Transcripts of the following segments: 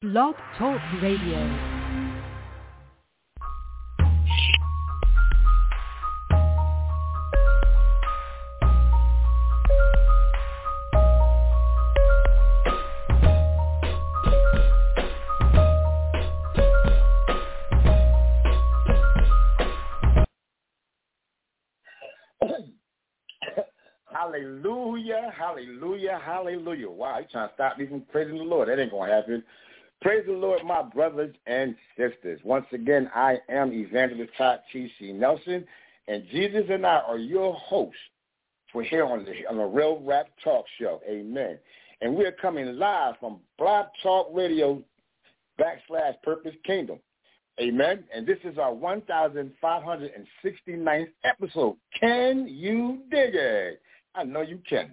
Blog Talk Radio. Hallelujah, hallelujah, hallelujah. Wow, you trying to stop me from praising the Lord. That ain't going to happen. Praise the Lord, my brothers and sisters. Once again, I am Evangelist Todd T.C. Nelson, and Jesus and I are your hosts for here on the Real Rap Talk Show. Amen. And we are coming live from Blog Talk Radio / Purpose Kingdom. Amen. And this is our 1,569th episode. Can you dig it? I know you can.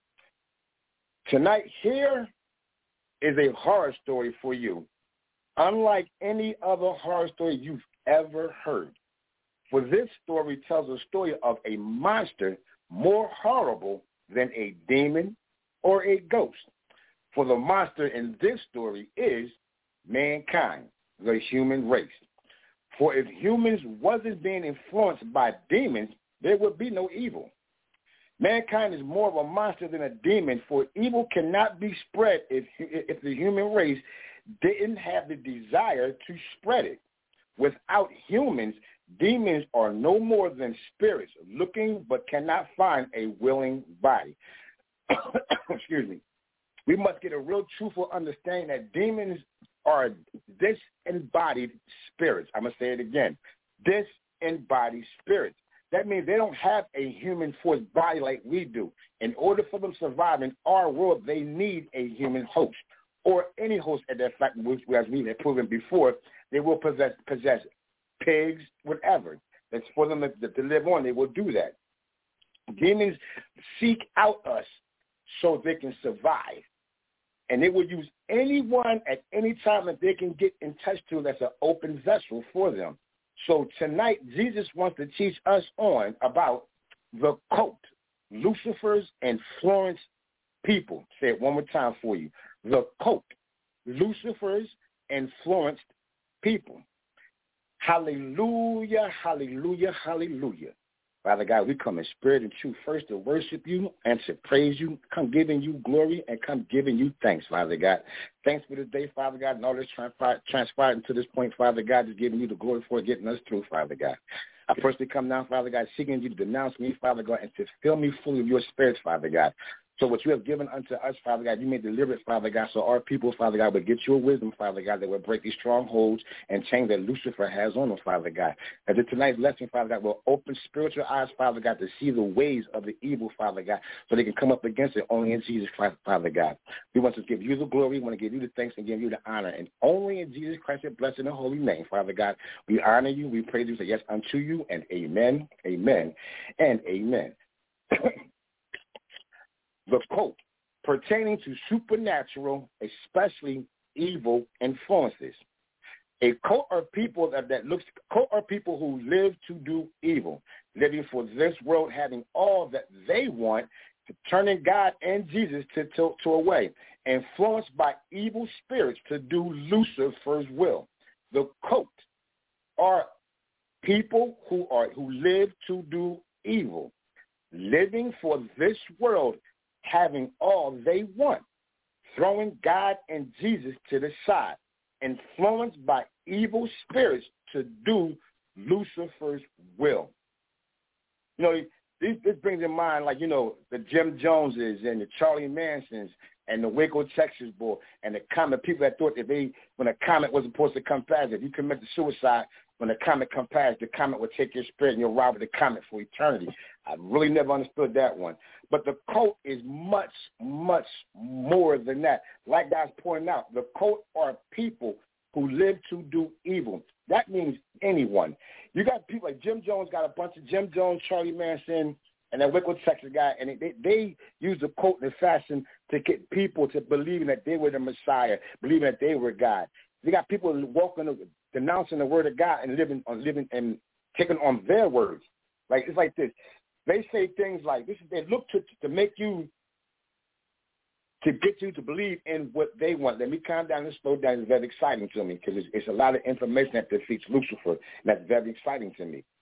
Tonight here is a horror story for you, unlike any other horror story you've ever heard. For this story tells a story of a monster more horrible than a demon or a ghost. For the monster in this story is mankind, the human race. For if humans wasn't being influenced by demons, there would be no evil. Mankind is more of a monster than a demon, for evil cannot be spread if the human race didn't have the desire to spread it. Without humans, demons are no more than spirits looking but cannot find a willing body. Excuse me. We must get a real truthful understanding that demons are disembodied spirits. I'm going to say it again. Disembodied spirits. That means they don't have a human force body like we do. In order for them to survive in our world, they need a human host or any host at that fact, which, as we have proven before, they will possess pigs, whatever. That's for them to live on. They will do that. Demons seek out us so they can survive. And they will use anyone at any time that they can get in touch to that's an open vessel for them. So tonight, Jesus wants to teach us on about the cult, Lucifer's influenced people. Say it one more time for you. The cult, Lucifer's influenced people. Hallelujah, hallelujah, hallelujah. Father God, we come in spirit and truth first to worship you and to praise you. Come giving you glory and come giving you thanks, Father God. Thanks for this day, Father God, and all this transpired until this point, Father God, just giving you the glory for getting us through, Father God. I personally come now, Father God, seeking you to denounce me, Father God, and to fill me full of your spirit, Father God. So what you have given unto us, Father God, you may deliver it, Father God, so our people, Father God, would get your wisdom, Father God, that will break these strongholds and chains that Lucifer has on them, Father God. As in tonight's lesson, Father God, will open spiritual eyes, Father God, to see the ways of the evil, Father God, so they can come up against it only in Jesus Christ, Father God. We want to give you the glory, we want to give you the thanks and give you the honor, and only in Jesus Christ's blessed and holy name, Father God, we honor you, we praise you, say yes unto you, and amen, amen, and amen. The cult pertaining to supernatural, especially evil influences. A cult are people cult are people who live to do evil, living for this world, having all that they want, turning God and Jesus to away, influenced by evil spirits to do Lucifer's will. The cult are people who live to do evil, living for this world, having all they want, throwing God and Jesus to the side, influenced by evil spirits to do Lucifer's will. You know, this brings in mind, like, you know, the Jim Joneses and the Charlie Mansons and the Waco, Texas boy, and the comet people that thought that when a comet wasn't supposed to come past, if you committed suicide, when the comet comes past, the comet will take your spirit and you'll ride with the comet for eternity. I really never understood that one. But the cult is much, much more than that. Like guys pointing out, the cult are people who live to do evil. That means anyone. You got people like Jim Jones, got a bunch of Jim Jones, Charlie Manson, and that Waco, Texas guy, and they use the cult and fashion to get people to believing that they were the Messiah, believing that they were God. They got people walking, denouncing the word of God and living and taking on their words. Like, it's like this. They say things like this. They look to make you to get you to believe in what they want. Let me calm down and slow down. It's very exciting to me because it's a lot of information that defeats Lucifer, and that's very exciting to me.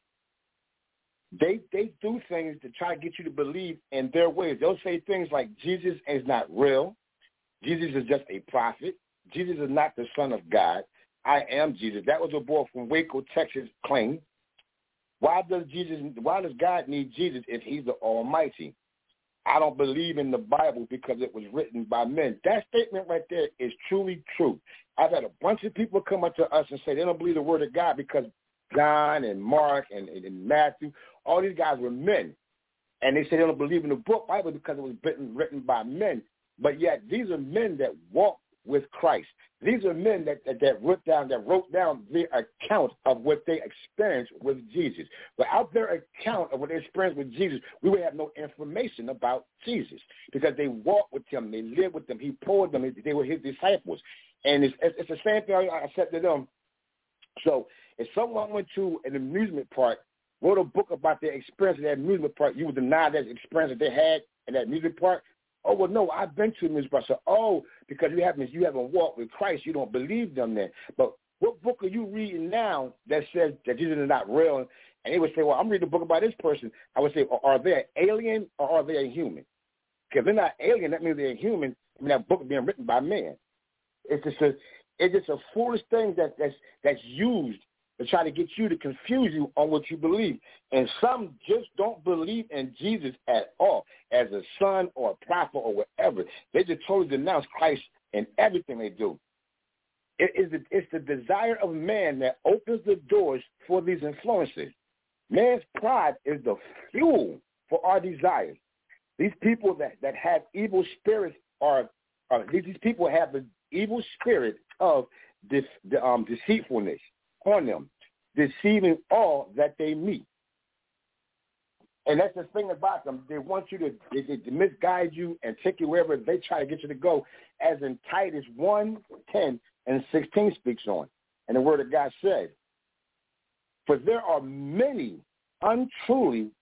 They do things to try to get you to believe in their ways. They'll say things like Jesus is not real. Jesus is just a prophet. Jesus is not the Son of God. I am Jesus. That was a boy from Waco, Texas claim. Why does God need Jesus if he's the Almighty? I don't believe in the Bible because it was written by men. That statement right there is truly true. I've had a bunch of people come up to us and say they don't believe the word of God because John and Mark and Matthew, all these guys were men. And they say they don't believe in the book Bible because it was written by men. But yet these are men that walk with Christ. These are men that wrote down their account of what they experienced with Jesus. Without their account of what they experienced with Jesus, we would have no information about Jesus because they walked with him, they lived with him, he poured them, they were his disciples. And it's the same thing I said to them. So if someone went to an amusement park, wrote a book about their experience in that amusement park, you would deny that experience that they had in that amusement park? Oh, well, no, I've been to Ms. Russell. Oh, because you haven't walked with Christ, you don't believe them then. But what book are you reading now that says that Jesus is not real? And they would say, well, I'm reading a book about this person. I would say, are they an alien or are they a human? Because they're not alien, that means they're a human. I mean, that book is being written by man. It's just a foolish thing that's used to try to get you to confuse you on what you believe. And some just don't believe in Jesus at all as a son or a prophet or whatever. They just totally denounce Christ in everything they do. It's the desire of man that opens the doors for these influences. Man's pride is the fuel for our desires. These people that have evil spirits these people have the evil spirit of deceitfulness on them, deceiving all that they meet. And that's the thing about them. They want you to misguide you and take you wherever they try to get you to go, as in Titus 1:10-16 speaks on. And the word of God said, for there are many unruly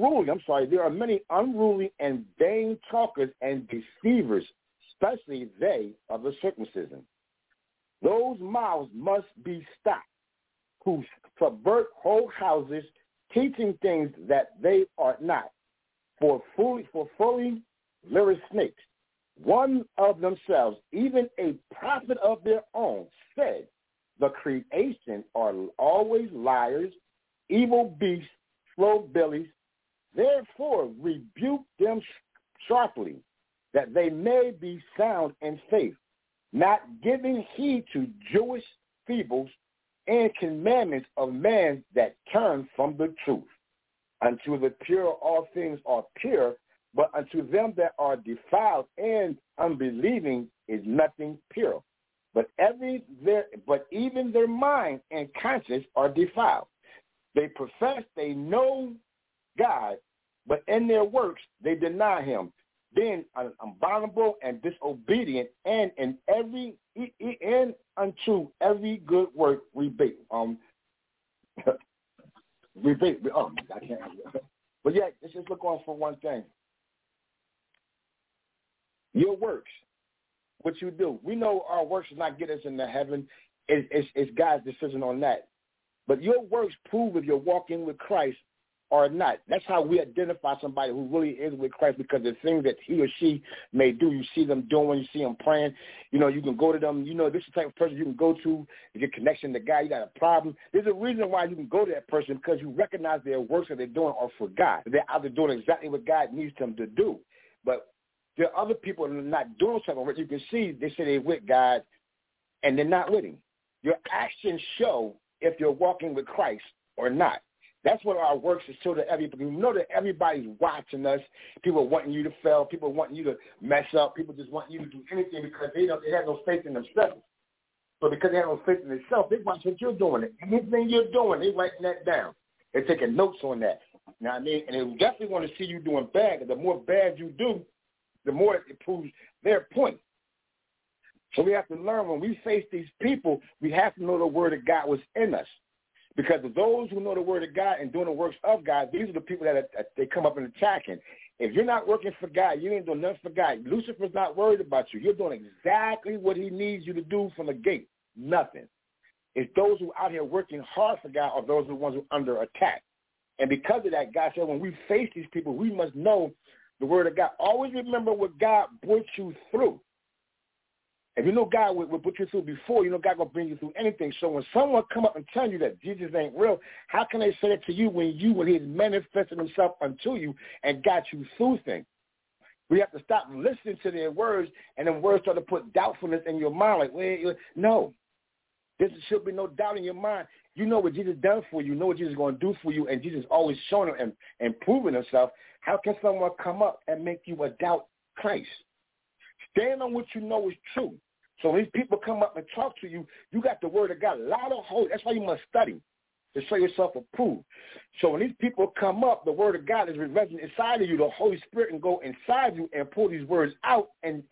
and vain talkers and deceivers, especially they of the circumcision. Those mouths must be stopped, who subvert whole houses, teaching things that they are not, for fully lyric snakes. One of themselves, even a prophet of their own, said, the creation are always liars, evil beasts, slow billies. Therefore rebuke them sharply, that they may be sound in faith, not giving heed to Jewish fables and commandments of man that turn from the truth. Unto the pure all things are pure, but unto them that are defiled and unbelieving is nothing pure. But even their mind and conscience are defiled. They profess they know God, but in their works they deny him, being abominable and disobedient, and unto every good work rebate. I can't. But yeah, let's just look on for one thing. Your works, what you do. We know our works does not get us into heaven. It's God's decision on that. But your works prove if you're walking with Christ or not. That's how we identify somebody who really is with Christ, because the things that he or she may do, you see them doing, you see them praying. You know, you can go to them. You know, this is the type of person you can go to get connection to God. You got a problem. There's a reason why you can go to that person, because you recognize their works that they're doing are for God. They're either doing exactly what God needs them to do. But there are other people that are not doing something. What you can see, they say they're with God, and they're not with him. Your actions show if you're walking with Christ or not. That's what our works is show to everybody. We know that everybody's watching us. People wanting you to fail. People wanting you to mess up. People just want you to do anything because they have no faith in themselves. So because they have no faith in themselves, they watch what you're doing. Anything you're doing, they're writing that down. They're taking notes on that. You know what I mean? And they definitely want to see you doing bad. The more bad you do, the more it proves their point. So we have to learn when we face these people, we have to know the word of God was in us. Because of those who know the word of God and doing the works of God, these are the people that they come up and attacking. If you're not working for God, you ain't doing nothing for God. Lucifer's not worried about you. You're doing exactly what he needs you to do from the gate. Nothing. It's those who are out here working hard for God or those are the ones who are under attack. And because of that, God said when we face these people, we must know the word of God. Always remember what God brought you through. If you know God will put you through before, you know God will bring you through anything. So when someone come up and tell you that Jesus ain't real, how can they say it to you when he's manifested himself unto you and got you through things? We have to stop listening to their words, and then words start to put doubtfulness in your mind. Like, well, no, there should be no doubt in your mind. You know what Jesus done for you. You know what Jesus is going to do for you, and Jesus always showing him and proving himself. How can someone come up and make you a doubt Christ? Stand on what you know is true. So when these people come up and talk to you, you got the word of God. A lot of holy. That's why you must study to show yourself approved. So when these people come up, the word of God is resident inside of you. The Holy Spirit can go inside you and pull these words out and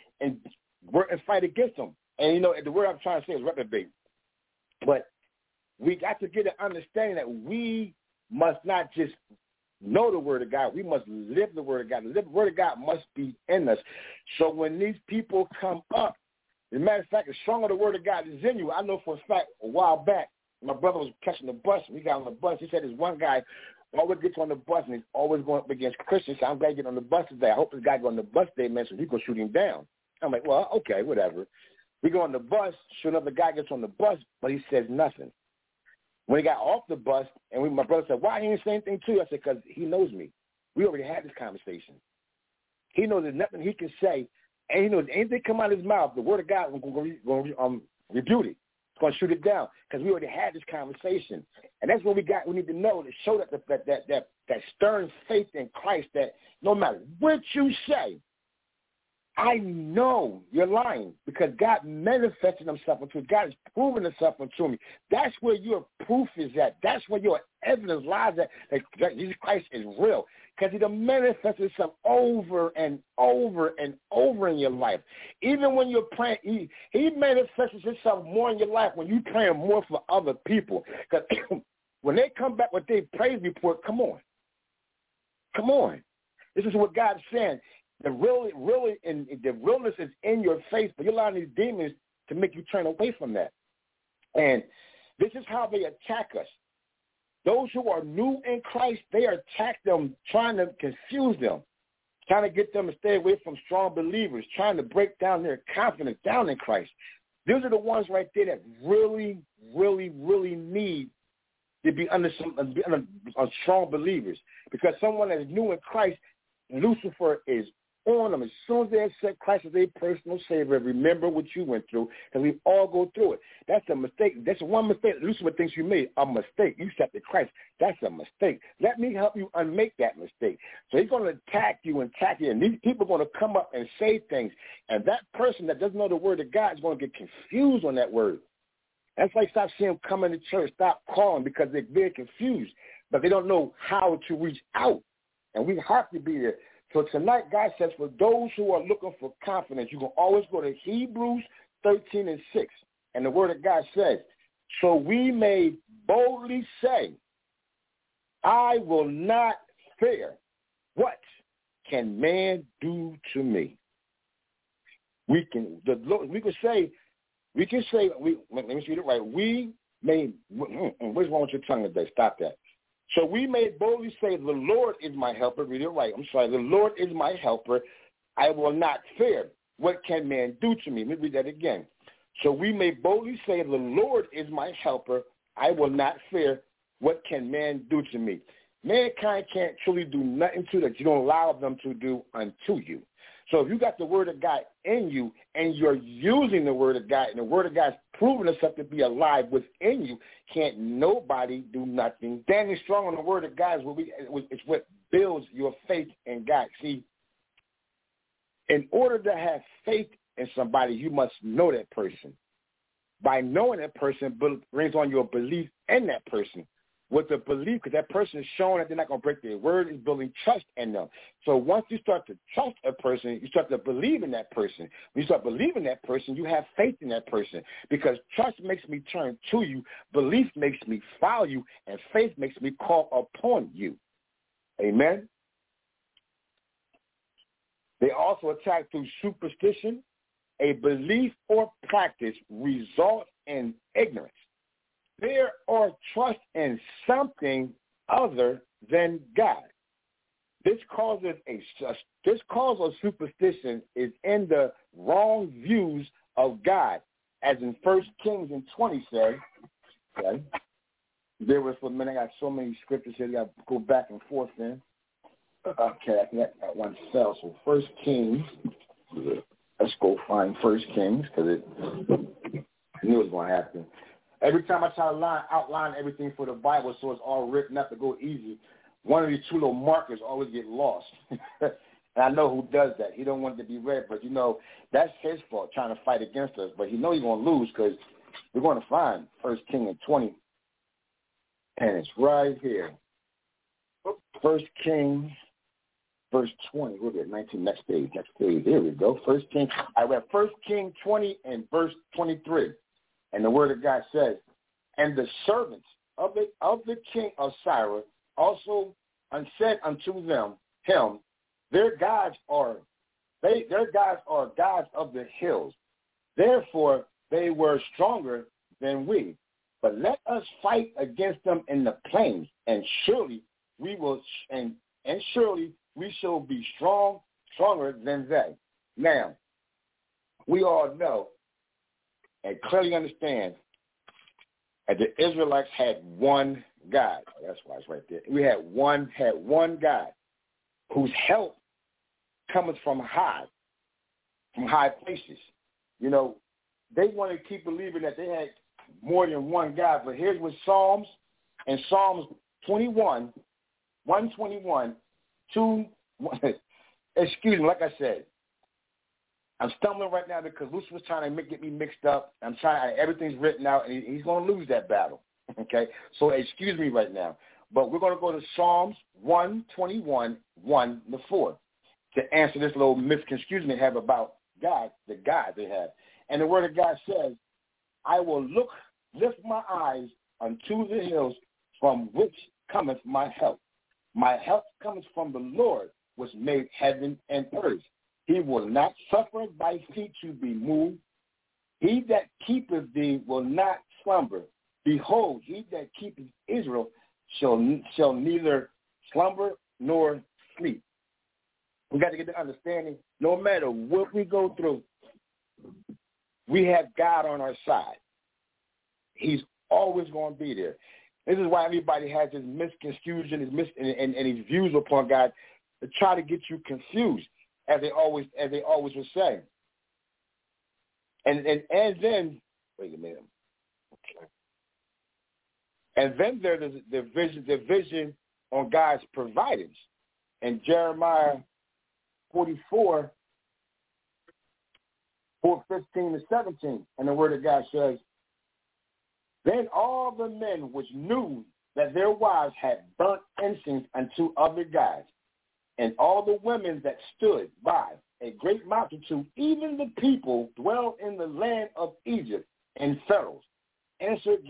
fight against them. And, you know, the word I'm trying to say is reprobate. But we got to get an understanding that we must not just know the word of God. We must live the word of God. The word of God must be in us. So when these people come up, as a matter of fact, the stronger the word of God is in you. I know for a fact a while back, my brother was catching the bus. We got on the bus. He said there's one guy always gets on the bus, and he's always going up against Christians. So I'm glad to get on the bus today. I hope this guy go on the bus today, man, so we can shoot him down. I'm like, well, okay, whatever. We go on the bus. Sure enough, the guy gets on the bus, but he says nothing. When he got off the bus, and my brother said, why he didn't say anything to you? I said, because he knows me. We already had this conversation. He knows there's nothing he can say, and he knows anything come out of his mouth, the word of God is going to rebuke it. It's going to shoot it down because we already had this conversation. And that's what we need to know to show that stern faith in Christ that no matter what you say, I know you're lying because God manifested himself unto me. God has proven himself unto me. That's where your proof is at. That's where your evidence lies at that Jesus Christ is real because he done manifested himself over and over and over in your life. Even when you're praying, he manifests himself more in your life when you're praying more for other people. Because when they come back with their praise report, come on. Come on. This is what God's saying. The realness is in your face, but you're allowing these demons to make you turn away from that. And this is how they attack us. Those who are new in Christ, they attack them, trying to confuse them, trying to get them to stay away from strong believers, trying to break down their confidence down in Christ. Those are the ones right there that really, really, really need to be under strong believers. Because someone that is new in Christ, Lucifer is on them. As soon as they accept Christ as their personal Savior, remember what you went through, because we all go through it. That's a mistake. That's one mistake Lucifer thinks you made, a mistake. You accepted Christ. That's a mistake. Let me help you unmake that mistake. So he's going to attack you, and these people are going to come up and say things, and that person that doesn't know the word of God is going to get confused on that word. That's why stop seeing them coming to church, stop calling, because they're very confused, but they don't know how to reach out, and we have to be there. So tonight, God says, for those who are looking for confidence, you can always go to Hebrews 13:6. And the word of God says, so we may boldly say, I will not fear. What can man do to me? Let me read it right. We may, what's wrong with your tongue today? Stop that. So we may boldly say, the Lord is my helper. Read it right. I'm sorry. The Lord is my helper. I will not fear. What can man do to me? Let me read that again. So we may boldly say, the Lord is my helper. I will not fear. What can man do to me? Mankind can't truly do nothing to that you don't allow them to do unto you. So if you got the word of God in you and you're using the word of God and the word of God's proven itself to be alive within you, can't nobody do nothing. Standing strong on the word of God is what builds your faith in God. See, in order to have faith in somebody, you must know that person. By knowing that person brings on your belief in that person. With the belief, because that person is showing that they're not going to break their word, is building trust in them. So once you start to trust a person, you start to believe in that person. When you start believing that person, you have faith in that person, because trust makes me turn to you, belief makes me follow you, and faith makes me call upon you. Amen? They also attack through superstition. A belief or practice results in ignorance, fear, or trust in something other than God. This cause of superstition is in the wrong views of God, as in 1 Kings 20 says. Okay. There was for a minute. I got so many scriptures here. I got to go back and forth then. Okay, I think that one fell. So 1 Kings. Let's go find 1 Kings because I knew it was going to happen. Every time I try to outline everything for the Bible so it's all written up to go easy, one of these two little markers always get lost. And I know who does that. He don't want it to be read, but, that's his fault trying to fight against us. But he knows he's going to lose because we're going to find 1 Kings 20, and it's right here. 1 Kings, verse 20. We'll get 19, next page. There we go. 1 Kings. I read 1 Kings 20 and verse 23. And the word of God says, and the servants of the king of Syria also said unto him, their gods are gods of the hills. Therefore they were stronger than we. But let us fight against them in the plains, and surely we will, and surely we shall be stronger than they. Now, we all know and clearly understand that the Israelites had one God. That's why it's right there. We had one God whose help comes from high places. They want to keep believing that they had more than one God, but here's what Psalms 21, 121, 2, excuse me, like I said, I'm stumbling right now because Lucifer's trying to get me mixed up. Everything's written out, and he's going to lose that battle. Okay? So excuse me right now. But we're going to go to Psalms 121, 1-4 to answer this little misconfusion they have about God, the God they have. And the word of God says, I will lift my eyes unto the hills from which cometh my help. My help cometh from the Lord, which made heaven and earth. He will not suffer thy feet to be moved. He that keepeth thee will not slumber. Behold, he that keepeth Israel shall neither slumber nor sleep. We got to get the understanding, no matter what we go through, we have God on our side. He's always going to be there. This is why everybody has this misconfusion and his views upon God to try to get you confused, as they always would say. And then wait a minute. Okay. And then there's the vision on God's providence. In Jeremiah 44, 4:15-17, and the word of God says, then all the men which knew that their wives had burnt incense unto other gods, and all the women that stood by, a great multitude, even the people dwell in the land of Egypt and Pharaoh, answered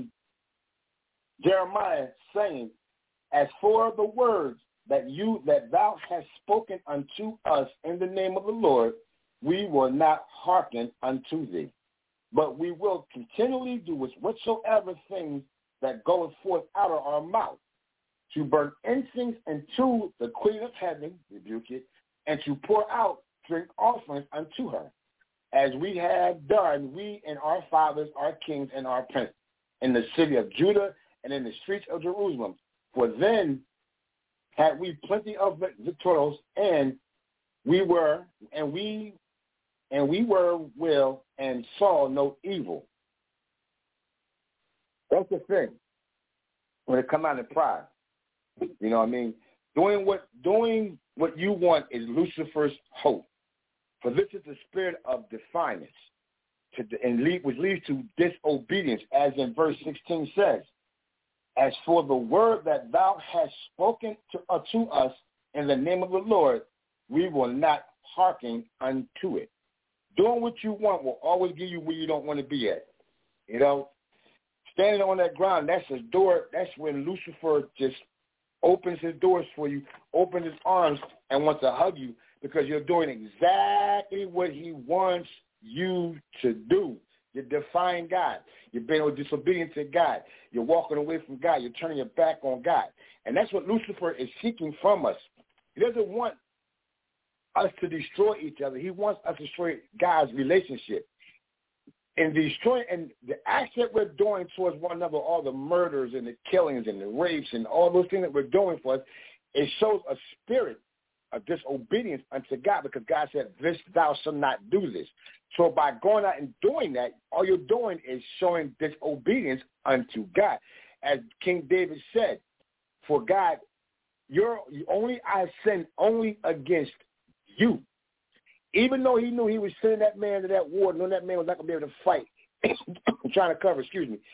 Jeremiah, saying, as for the words that thou hast spoken unto us in the name of the Lord, we will not hearken unto thee, but we will continually do whatsoever things that goeth forth out of our mouth, to burn incense unto the Queen of Heaven, rebuke it, and to pour out drink offerings unto her, as we have done, we and our fathers, our kings, and our princes, in the city of Judah and in the streets of Jerusalem. For then had we plenty of victuals, and we were well and saw no evil. That's the thing. When it comes out of pride, you know what I mean? Doing what you want is Lucifer's hope. For this is the spirit of defiance, which leads to disobedience, as in verse 16 says. As for the word that thou hast spoken to us in the name of the Lord, we will not hearken unto it. Doing what you want will always get you where you don't want to be at. Standing on that ground, that's his door. That's when Lucifer just opens his doors for you, opens his arms, and wants to hug you because you're doing exactly what he wants you to do. You're defying God. You're being disobedient to God. You're walking away from God. You're turning your back on God. And that's what Lucifer is seeking from us. He doesn't want us to destroy each other. He wants us to destroy God's relationship. And the acts that we're doing towards one another, all the murders and the killings and the rapes and all those things that we're doing for us, it shows a spirit of disobedience unto God, because God said, this thou shalt not do this. So by going out and doing that, all you're doing is showing disobedience unto God. As King David said, for God, I sin only against you. Even though he knew he was sending that man to that war, knowing that man was not going to be able to fight, trying to cover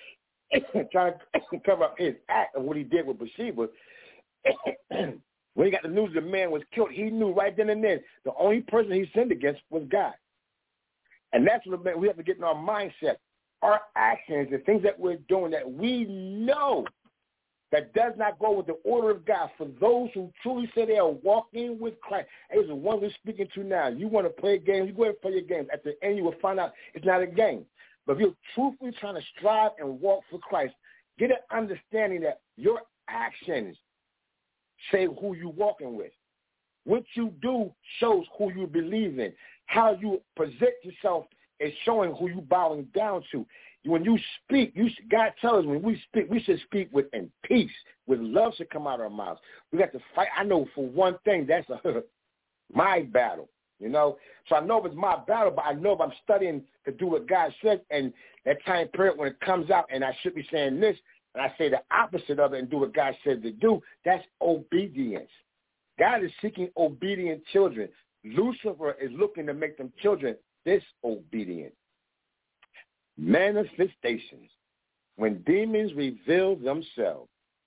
up his act of what he did with Bathsheba. When he got the news the man was killed, he knew right then and then the only person he sinned against was God. And that's what we have to get in our mindset. Our actions, the things that we're doing that we know that does not go with the order of God, for those who truly say they are walking with Christ. It's the one we're speaking to now. You want to play a game, you go ahead and play your game. At the end, you will find out it's not a game. But if you're truthfully trying to strive and walk for Christ, get an understanding that your actions say who you're walking with. What you do shows who you believe in. How you present yourself is showing who you're bowing down to. When you speak, God tells us when we speak, we should speak in peace, with love should come out of our mouths. We got to fight. I know for one thing, that's my battle, you know. So I know it's my battle, but I know if I'm studying to do what God says, and that time period when it comes out and I should be saying this, and I say the opposite of it and do what God said to do, that's obedience. God is seeking obedient children. Lucifer is looking to make them children disobedient. Manifestations. When demons reveal themselves.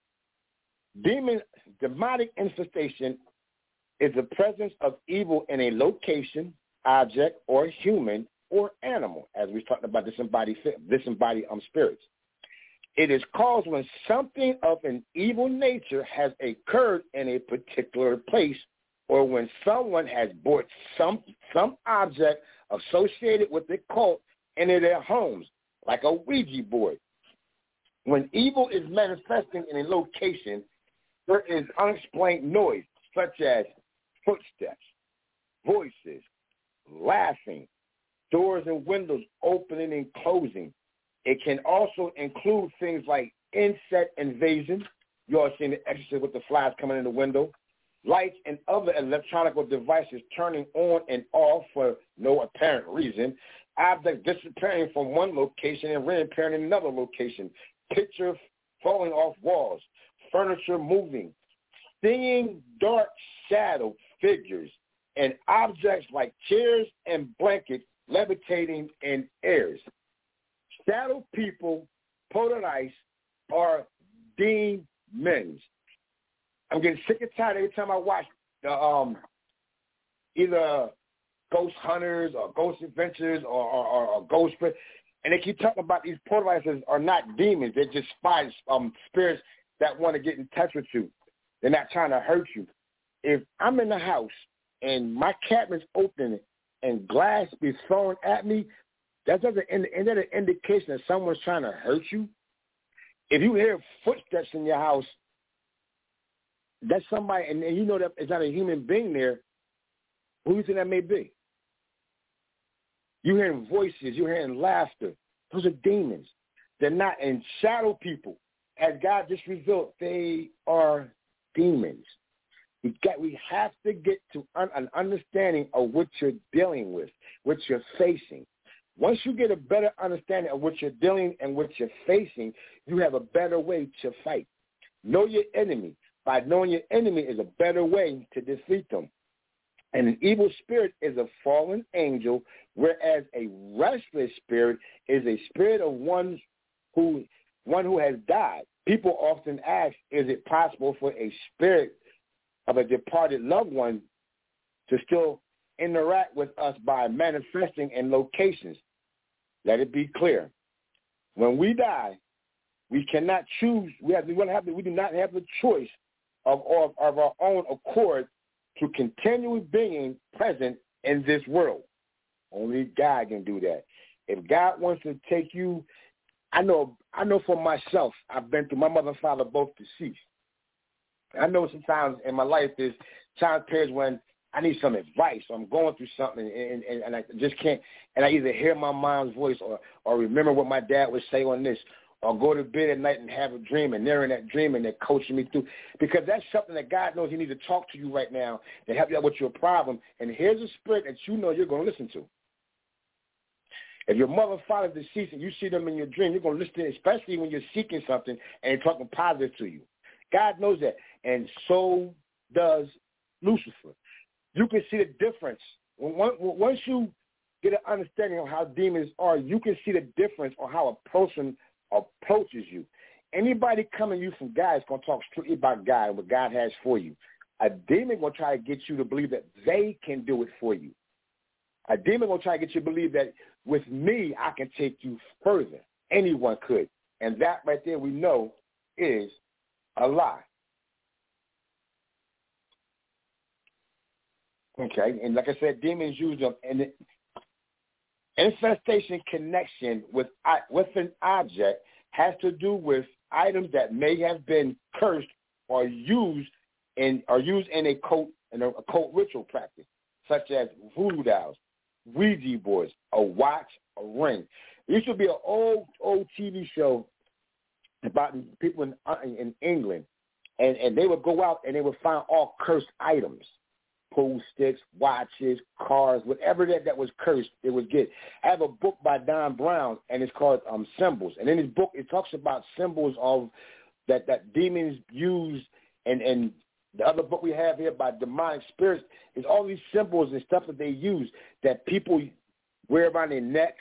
Demonic infestation is the presence of evil in a location, object, or human, or animal, as we talked about disembodied spirits. It is caused when something of an evil nature has occurred in a particular place, or when someone has brought some object associated with the cult into their homes, like a Ouija board. When evil is manifesting in a location, there is unexplained noise, such as footsteps, voices, laughing, doors and windows opening and closing. It can also include things like insect invasion. You all seen the Exorcist with the flies coming in the window. Lights and other electronic devices turning on and off for no apparent reason. Objects disappearing from one location and reappearing in another location. Pictures falling off walls. Furniture moving. Seeing dark shadow figures and objects like chairs and blankets levitating in airs. Shadow people, poltergeists, are demons. I'm getting sick and tired every time I watch the either Ghost Hunters or Ghost Adventures or Ghost Spirits, and they keep talking about these poltergeists are not demons. They're just spirits that want to get in touch with you. They're not trying to hurt you. If I'm in the house and my cabinet's open and glass is thrown at me, that doesn't an indication that someone's trying to hurt you. If you hear footsteps in your house, that's somebody, and you know that it's not a human being there. Who do you think that may be? You're hearing voices. You're hearing laughter. Those are demons. They're not, and shadow people, as God just revealed, they are demons. We have to get to an understanding of what you're dealing with, what you're facing. Once you get a better understanding of what you're dealing and what you're facing, you have a better way to fight. Know your enemy. By knowing your enemy is a better way to defeat them. And an evil spirit is a fallen angel, whereas a restless spirit is a spirit of one who has died. People often ask, is it possible for a spirit of a departed loved one to still interact with us by manifesting in locations? Let it be clear. When we die, we cannot choose. We do not have the choice of our own accord to continue being present in this world. Only God can do that. If God wants to take you, I know for myself, I've been through, my mother and father both deceased. I know sometimes in my life there's time periods when I need some advice, or I'm going through something and I just can't, and I either hear my mom's voice or remember what my dad would say on this, or go to bed at night and have a dream, and they're in that dream and they're coaching me through, because that's something that God knows He needs to talk to you right now to help you out with your problem. And here's a spirit that you know you're going to listen to. If your mother and father is deceased and you see them in your dream, you're going to listen to it, especially when you're seeking something and they're talking positive to you. God knows that, and so does Lucifer. You can see the difference. Once you get an understanding of how demons are, you can see the difference on how a person approaches you. Anybody coming to you from God is going to talk strictly about God and what God has for you. A demon will try to get you to believe that they can do it for you. A demon will try to get you to believe that with me, I can take you further. Anyone could. And that right there we know is a lie. Okay, and like I said, demons use them. And infestation connection with an object has to do with items that may have been cursed or used in a cult ritual practice, such as voodoo dolls, Ouija boards, a watch, a ring. There used to be an old TV show about people in England, and they would go out and they would find all cursed items. Pool sticks, watches, cars, whatever that was cursed, they would get. I have a book by Don Brown, and it's called Symbols. And in his book, it talks about symbols of that demons use, and the other book we have here by Demonic Spirits is all these symbols and stuff that they use that people wear around their necks.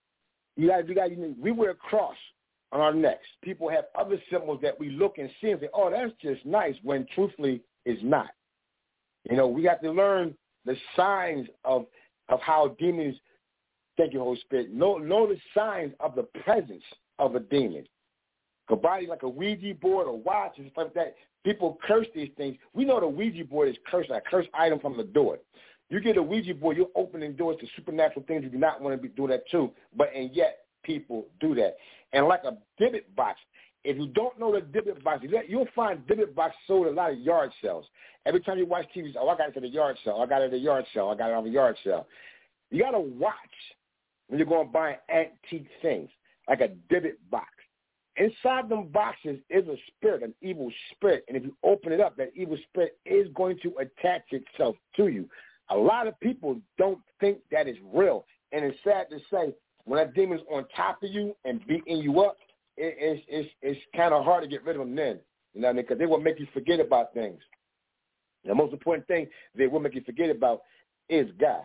We wear a cross on our necks. People have other symbols that we look and see and say, oh, that's just nice, when truthfully it's not. You know, we have to learn the signs of how demons, thank you, Holy Spirit, know the signs of the presence of a demon. A body like a Ouija board or watch and stuff like that, people curse these things. We know the Ouija board is cursed, a cursed item from the door. You get a Ouija board, you're opening doors to supernatural things you do not want to be doing that too, and yet people do that. And like a divot box, if you don't know the divot box, you'll find divot box sold at a lot of yard sales. Every time you watch TV, you say, oh, I got it at a yard sale. I got it at a yard sale. I got it on a yard sale. You got to watch when you're going to buy antique things, like a divot box. Inside them boxes is a spirit, an evil spirit. And if you open it up, that evil spirit is going to attach itself to you. A lot of people don't think that is real. And it's sad to say, when that demon's on top of you and beating you up, it's kind of hard to get rid of them then. You know what I mean? Because they will make you forget about things. The most important thing they will make you forget about is God.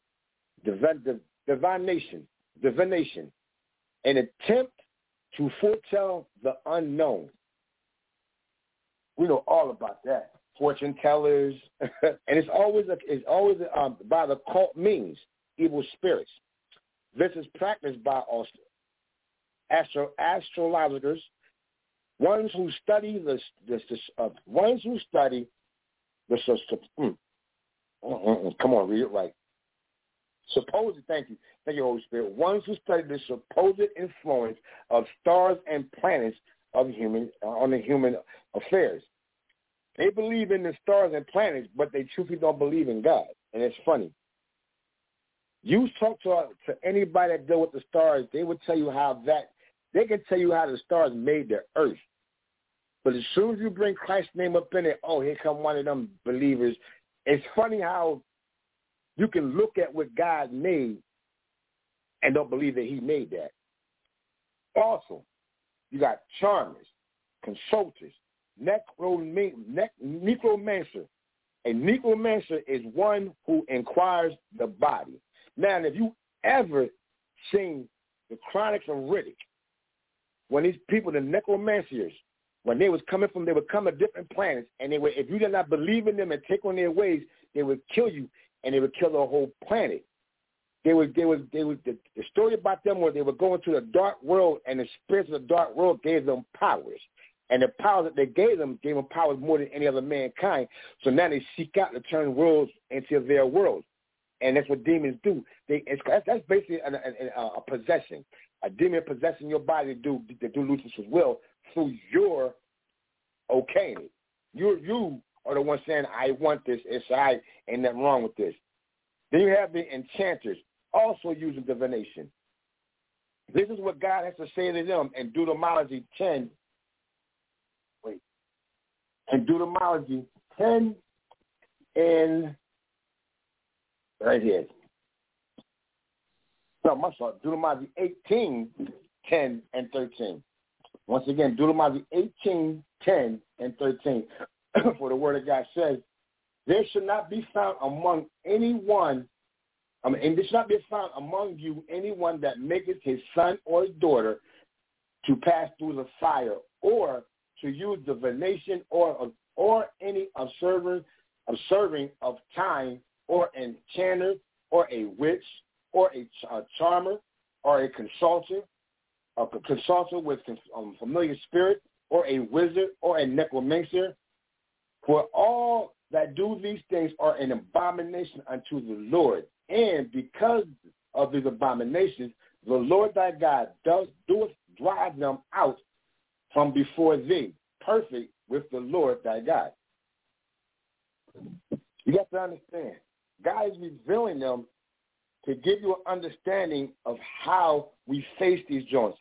Divination, an attempt to foretell the unknown. We know all about that. Fortune tellers, and it's always by the occult means, evil spirits. This is practiced by astrologers, ones who study come on, read it right. Thank you, Holy Spirit. Ones who study the supposed influence of stars and planets on the human affairs. They believe in the stars and planets, but they truly don't believe in God. And it's funny. You talk to anybody that deal with the stars, they would tell you they can tell you how the stars made the earth. But as soon as you bring Christ's name up in it, oh, here come one of them believers. It's funny how you can look at what God made and don't believe that he made that. Also, you got charmers, consultants, necromancer. A necromancer is one who inquires the body. Now, if you ever seen the Chronicles of Riddick, when these people, the necromancers, when they would come to different planets, and if you did not believe in them and take on their ways, they would kill you, and they would kill the whole planet. The story about them was they would go into the dark world, and the spirits of the dark world gave them powers. And the power that they gave them power more than any other mankind. So now they seek out to turn worlds into their worlds. And that's what demons do. That's basically a possession. A demon possessing your body to do Lucifer's will through your okaying it. You are the one saying, I want this, it's all right, ain't nothing wrong with this. Then you have the enchanters also using divination. This is what God has to say to them in Deuteronomy 10. In Deuteronomy 10 and right here. No, I'm sorry, Deuteronomy 18, 10 and 13. Once again, Deuteronomy 18, 10 and 13. For the word of God says, there should not be found among anyone, and there should not be found among you anyone that maketh his son or his daughter to pass through the fire, or to use divination, or any observing of time, or enchanter, or a witch, or a charmer, or a consulter with familiar spirit, or a wizard, or a necromancer. For all that do these things are an abomination unto the Lord. And because of these abominations, the Lord thy God doeth drive them out from before thee, perfect with the Lord thy God. You have to understand, God is revealing them to give you an understanding of how we face these joints.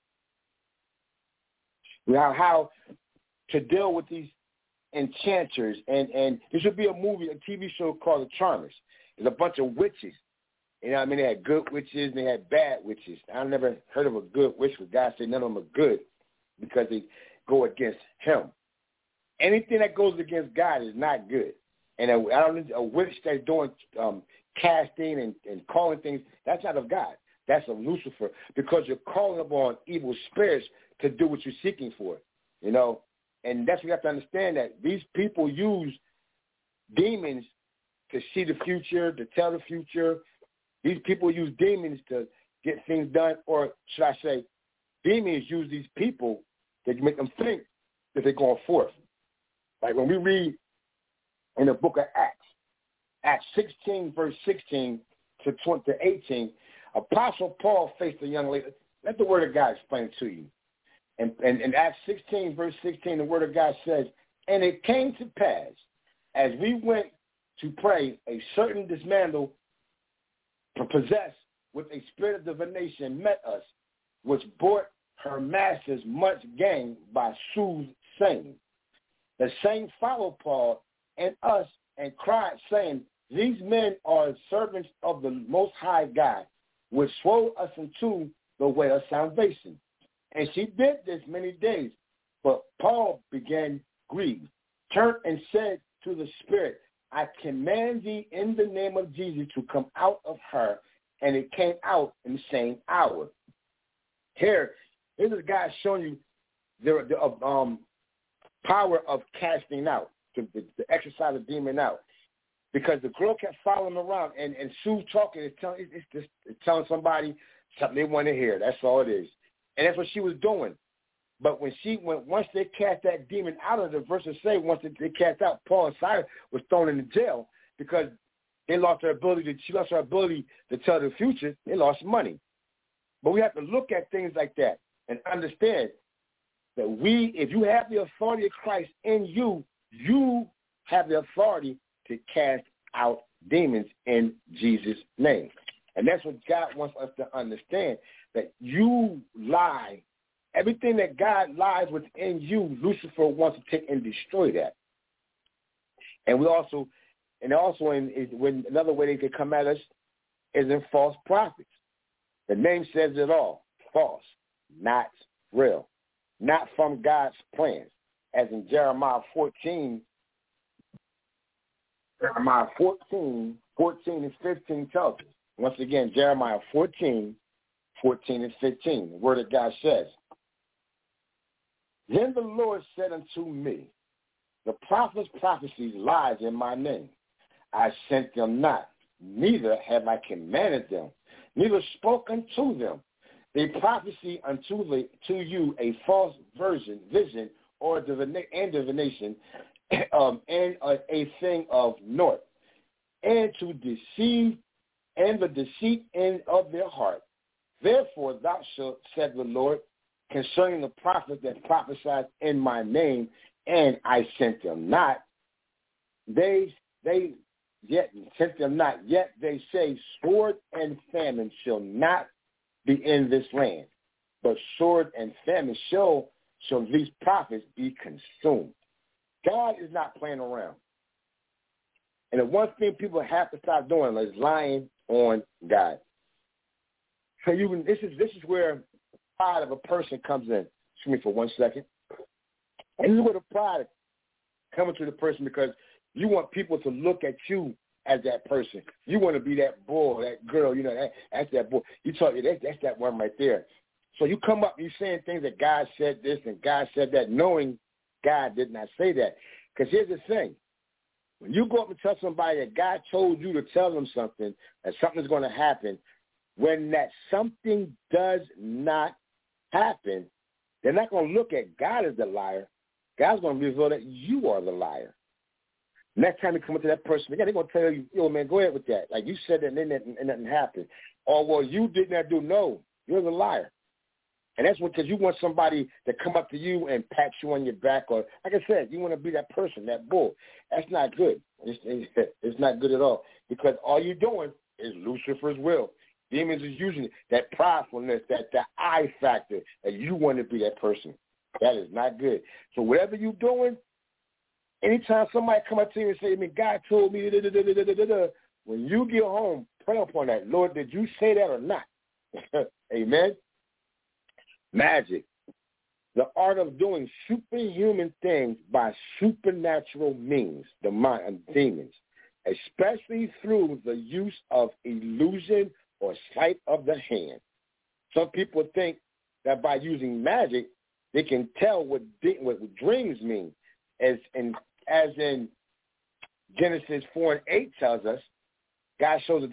How to deal with these enchanters. And there should be a movie, a TV show called The Charmers. There's a bunch of witches. You know what I mean? They had good witches and they had bad witches. I never heard of a good witch, but God said none of them are good because they go against him. Anything that goes against God is not good. And a witch that's doing casting and calling things, that's not of God. That's of Lucifer, because you're calling upon evil spirits to do what you're seeking for, you know. And that's what you have to understand, that these people use demons to see the future, to tell the future. These people use demons to get things done, or should I say, demons use these people to make them think that they're going forth. Like when we read in the book of Acts 16, verse 16 to 18, Apostle Paul faced a young lady. Let the word of God explain to you. And in Acts 16, verse 16, the word of God says, and it came to pass, as we went to pray, a certain dismantle possessed with a spirit of divination met us, which brought her masters much gain by soothsaying. The same followed Paul and us and cried, saying, these men are servants of the Most High God, which swore us into the way of salvation. And she did this many days. But Paul began grieved, turned and said to the spirit, I command thee in the name of Jesus to come out of her. And it came out in the same hour. Here's this guy showing you the power of casting out, to exercise a demon out. Because the girl kept following him around, and Sue talking, it's telling somebody something they want to hear. That's all it is. And that's what she was doing. But once they cast that demon out of the verses say, once they cast out, Paul and Silas was thrown into jail because she lost her ability to tell the future. They lost money. But we have to look at things like that and understand that if you have the authority of Christ in you, you have the authority to cast out demons in Jesus' name. And that's what God wants us to understand, that you lie. Everything that God lies within you, Lucifer wants to take and destroy that. And when another way they could come at us is in false prophets. The name says it all. False, not real, not from God's plans. As in Jeremiah 14 and 15 tells us. Once again, Jeremiah 14 and 15, the word of God says, then the Lord said unto me, the prophet's prophecies lies in my name. I sent them not, neither have I commanded them, neither spoke unto them. They prophesy unto you a false vision, or divination, and a thing of naught, and to deceive, and the deceit of their heart. Therefore thou shalt, said the Lord, concerning the prophets that prophesied in my name, and I sent them not. They yet sent them not. Yet they say, sword and famine shall not be in this land, but sword and famine shall these prophets be consumed. God is not playing around. And the one thing people have to stop doing is lying on God. So this is where the pride of a person comes in. Excuse me for 1 second. And this is where the pride comes to the person, because you want people to look at you as that person. You want to be that boy, that girl, that's that boy. You talk, that's that one right there. So you come up and you're saying things that God said this and God said that, knowing God did not say that. Because here's the thing. When you go up and tell somebody that God told you to tell them something, that something's going to happen, when that something does not happen, they're not going to look at God as the liar. God's going to reveal that you are the liar. Next time you come up to that person, again, they're going to tell you, yo, man, go ahead with that. Like you said that and nothing happened. Or, well, you did not do. No, you're the liar. And that's because you want somebody to come up to you and pat you on your back, or, like I said, you want to be that person, that bull. That's not good. It's not good at all, because all you're doing is Lucifer's will. Demons is using that pridefulness, that I factor, that you want to be that person. That is not good. So whatever you're doing, anytime somebody come up to you and say, God told me, when you get home, pray upon that. Lord, did you say that or not? Amen. Magic, the art of doing superhuman things by supernatural means, demons, especially through the use of illusion or sleight of the hand. Some people think that by using magic, they can tell what dreams mean, as in Genesis 4:8 tells us. God shows us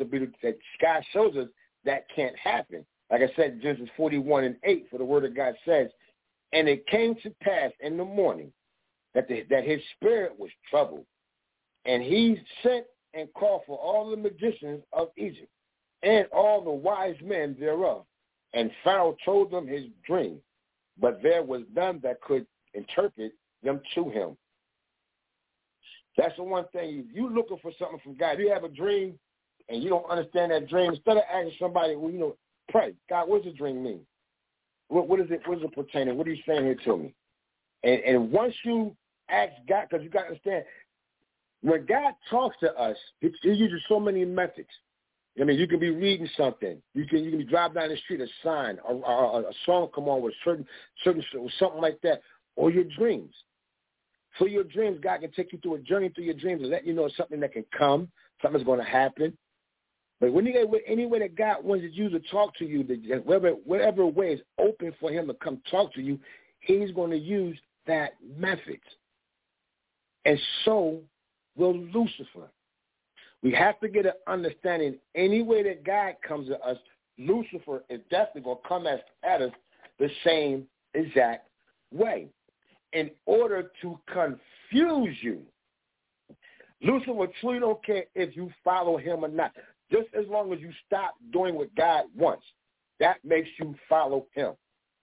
that can't happen. Like I said, Genesis 41:8, for the word of God says, and it came to pass in the morning that his spirit was troubled, and he sent and called for all the magicians of Egypt and all the wise men thereof. And Pharaoh told them his dream, but there was none that could interpret them to him. That's the one thing. If you're looking for something from God, you have a dream and you don't understand that dream, instead of asking somebody, pray, God, what does the dream mean? What is it? What is it pertaining? What are you saying here to me? And once you ask God, because you got to understand, when God talks to us, he uses so many methods. I mean, you can be reading something. You can be driving down the street, a sign, a song come on with certain something like that, or your dreams. For your dreams, God can take you through a journey through your dreams and let you know something that can come, something's going to happen. But when you get any way that God wants you to talk to you, whatever way is open for him to come talk to you, he's going to use that method. And so will Lucifer. We have to get an understanding. Any way that God comes to us, Lucifer is definitely going to come at us the same exact way, in order to confuse you. Lucifer truly don't care if you follow him or not. Just as long as you stop doing what God wants, that makes you follow him.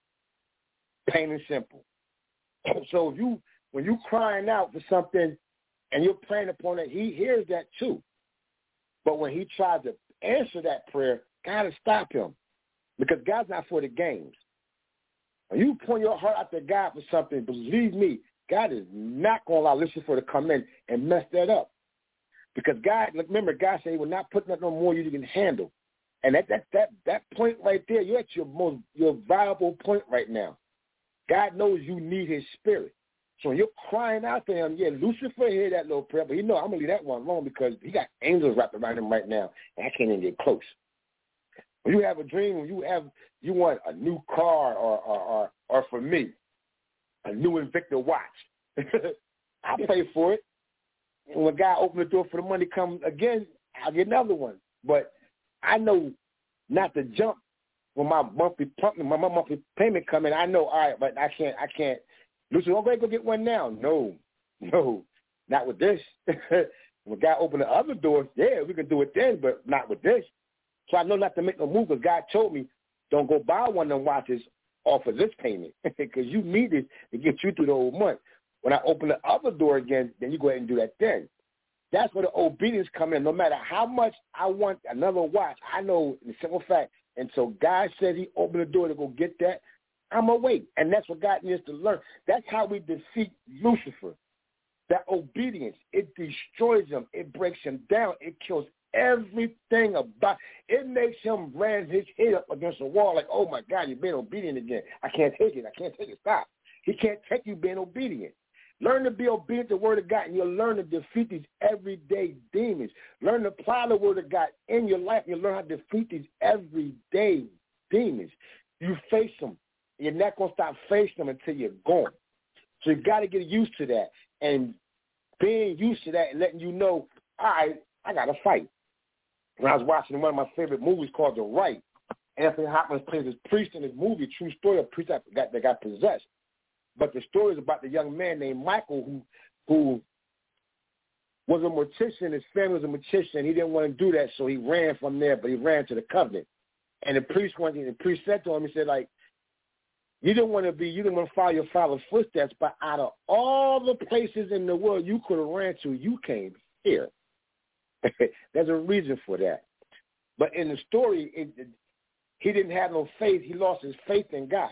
Plain and simple. So when you're crying out for something and you're praying upon it, he hears that too. But when he tries to answer that prayer, God will stop him, because God's not for the games. When you point your heart out to God for something, believe me, God is not going to allow Lucifer to come in and mess that up. Because God, remember, God said he will not put nothing no more you can handle. And that point right there, you're at your viable point right now. God knows you need his spirit. So when you're crying out to him, Lucifer hear that little prayer, but I'm going to leave that one alone, because he got angels wrapped around him right now, and I can't even get close. When you have a dream, you want a new car, or for me, a new Invicta watch. I'll pay for it. And when God opens the door for the money come again, I'll get another one. But I know not to jump when my monthly payment come in. I know, all right, but I can't Lucifer, I'm going to go get one now. No, not with this. When God opened the other door, yeah, we can do it then, but not with this. So I know not to make no move, because God told me, don't go buy one of them watches off of this payment, because you need it to get you through the whole month. When I open the other door again, then you go ahead and do that then. That's where the obedience come in. No matter how much I want another watch, I know the simple fact, and so God says he opened the door to go get that, I'm going to wait. And that's what God needs to learn. That's how we defeat Lucifer. That obedience, it destroys him. It breaks him down. It kills everything about it. Makes him ram his head up against the wall like, oh, my God, you're being obedient again. I can't take it. Stop. He can't take you being obedient. Learn to be obedient to the word of God, and you'll learn to defeat these everyday demons. Learn to apply the word of God in your life, and you'll learn how to defeat these everyday demons. You face them. You're not going to stop facing them until you're gone. So you've got to get used to that. And being used to that and letting you know, all right, I got to fight. When I was watching one of my favorite movies called The Right, Anthony Hopkins plays this priest in this movie, true story of a priest that got possessed. But the story is about the young man named Michael who was a mortician. His family was a mortician. He didn't want to do that, so he ran from there, but he ran to the covenant. And the priest said to him, he said, like, you didn't want to follow your father's footsteps, but out of all the places in the world you could have ran to, you came here. There's a reason for that. But in the story, he didn't have no faith. He lost his faith in God.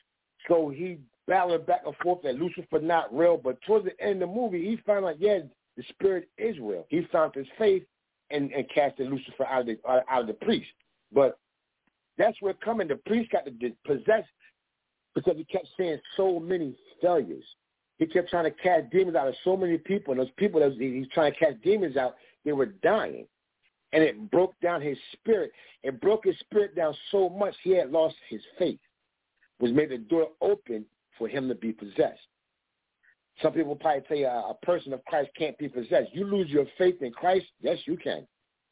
So he battled back and forth that Lucifer not real. But towards the end of the movie, he found out, yeah, the spirit is real. He found his faith and casted Lucifer out of the priest. But that's where coming. The priest got to possess, because he kept saying so many failures. He kept trying to cast demons out of so many people, and those people that he's trying to cast demons out, they were dying. And it broke down his spirit. It broke his spirit down so much he had lost his faith, which made the door open for him to be possessed. Some people probably tell you a person of Christ can't be possessed. You lose your faith in Christ, yes, you can.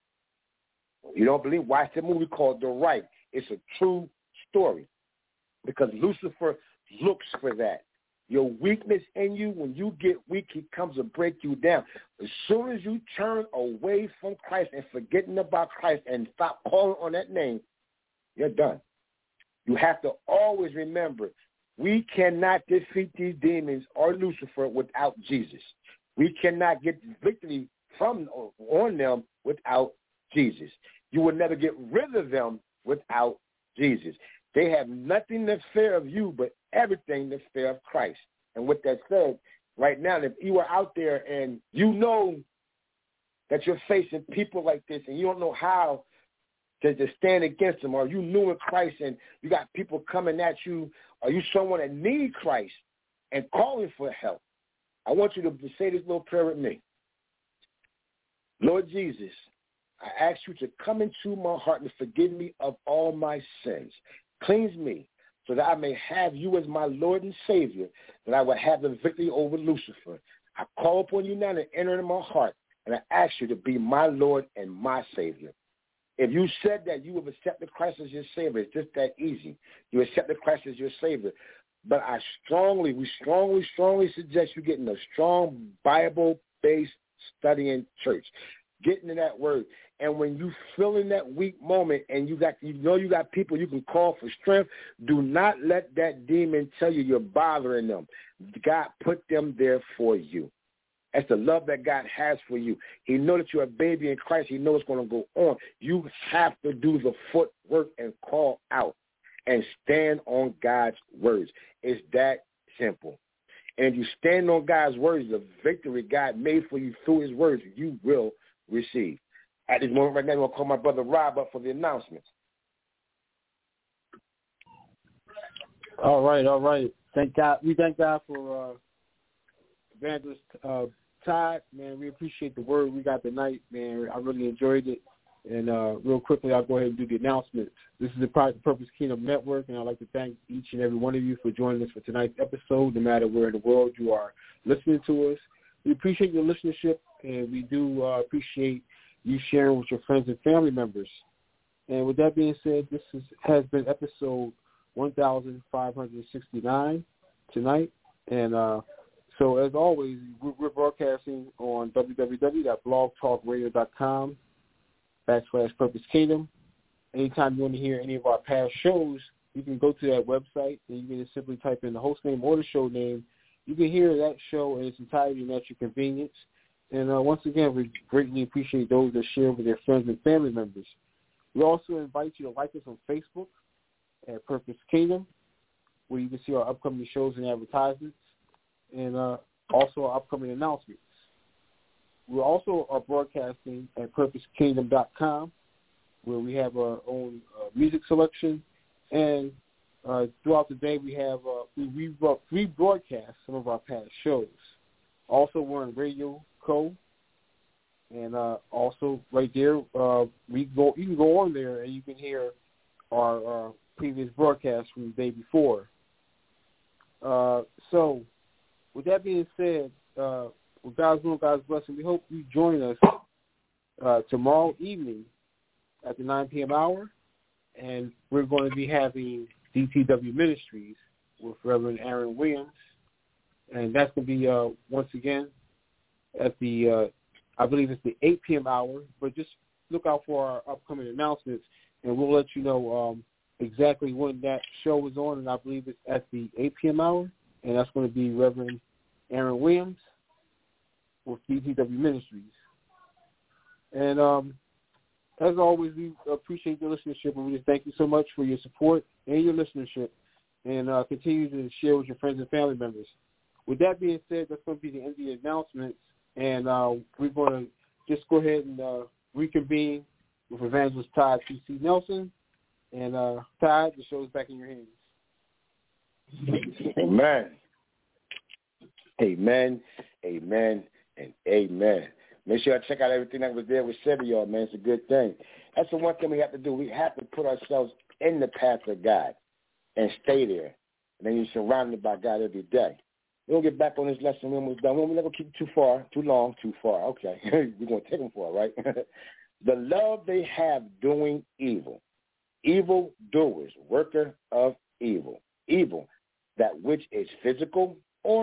You don't believe? Watch the movie called The Right. It's a true story, because Lucifer looks for that. Your weakness in you, when you get weak, he comes to break you down. As soon as you turn away from Christ and forgetting about Christ and stop calling on that name, you're done. You have to always remember, we cannot defeat these demons or Lucifer without Jesus. We cannot get victory on them without Jesus. You will never get rid of them without Jesus. They have nothing to fear of you, but everything to fear of Christ. And with that said, right now, if you are out there and you know that you're facing people like this and you don't know how to stand against them, or you new in Christ and you got people coming at you, or you someone that need Christ and calling for help, I want you to say this little prayer with me. Lord Jesus, I ask you to come into my heart and forgive me of all my sins. Cleanse me so that I may have you as my Lord and Savior, that I will have the victory over Lucifer. I call upon you now to enter into my heart, and I ask you to be my Lord and my Savior. If you said that you have accepted Christ as your Savior, it's just that easy. You accepted Christ as your Savior. But we strongly suggest you get in a strong Bible-based studying church. Get into that word. And when you feel in that weak moment and you got people you can call for strength, do not let that demon tell you you're bothering them. God put them there for you. That's the love that God has for you. He knows that you're a baby in Christ. He knows what's going to go on. You have to do the footwork and call out and stand on God's words. It's that simple. And if you stand on God's words, the victory God made for you through his words, you will receive. At this moment right now, I'm going to call my brother Rob up for the announcements. All right. Thank God. We thank God for Evangelist Todd. Man, we appreciate the word we got tonight, man. I really enjoyed it. And real quickly, I'll go ahead and do the announcements. This is the Project Purpose Kingdom Network, and I'd like to thank each and every one of you for joining us for tonight's episode, no matter where in the world you are listening to us. We appreciate your listenership, and we do appreciate you sharing with your friends and family members. And with that being said, has been episode 1569 tonight. And so, as always, we're broadcasting on www.blogtalkradio.com/Purpose Kingdom. Anytime you want to hear any of our past shows, you can go to that website and you can just simply type in the host name or the show name. You can hear that show in its entirety and at your convenience. And once again, we greatly appreciate those that share with their friends and family members. We also invite you to like us on Facebook at Purpose Kingdom, where you can see our upcoming shows and advertisements, and also our upcoming announcements. We also are broadcasting at PurposeKingdom.com, where we have our own music selection, and throughout the day we have we rebroadcast some of our past shows. Also, we're on Radio Co. And also right there, you can go on there and you can hear our previous broadcast from the day before. So, with that being said, with God's will, God's blessing, we hope you join us tomorrow evening at the 9 p.m. hour, and we're going to be having DTW Ministries with Reverend Aaron Williams, and that's going to be once again at the I believe it's the 8 p.m. hour, but just look out for our upcoming announcements, and we'll let you know exactly when that show is on, and I believe it's at the 8 p.m. hour, and that's going to be Reverend Aaron Williams with DTW Ministries. And as always, we appreciate your listenership, and we just thank you so much for your support and your listenership, and continue to share with your friends and family members. With that being said, that's going to be the end of the announcements. And we're going to just go ahead and reconvene with Evangelist Todd T.C. Nelson. And Todd, the show is back in your hands. Amen. Amen. Amen. And amen. Make sure I check out everything that was there with said to y'all, man. It's a good thing. That's the one thing we have to do. We have to put ourselves in the path of God and stay there. And then you're surrounded by God every day. We'll get back on this lesson when we're done. We're not going to keep it too long. Okay. We're going to take them far, right? The love they have doing evil. Evil doers, worker of evil. Evil, that which is physical